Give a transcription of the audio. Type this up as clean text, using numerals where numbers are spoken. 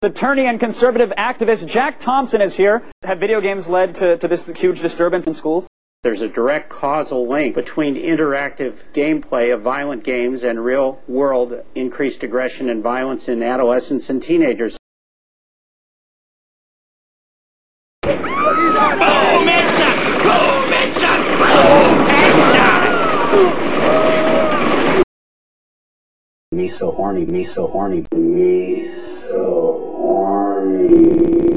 Attorney and conservative activist Jack Thompson is here. Have video games led to this huge disturbance in schools? There's a direct causal link between interactive gameplay of violent games and real-world increased aggression and violence in adolescents and teenagers. Boom headshot! Boom headshot! Boom headshot! Me so horny, me so horny, me so horny.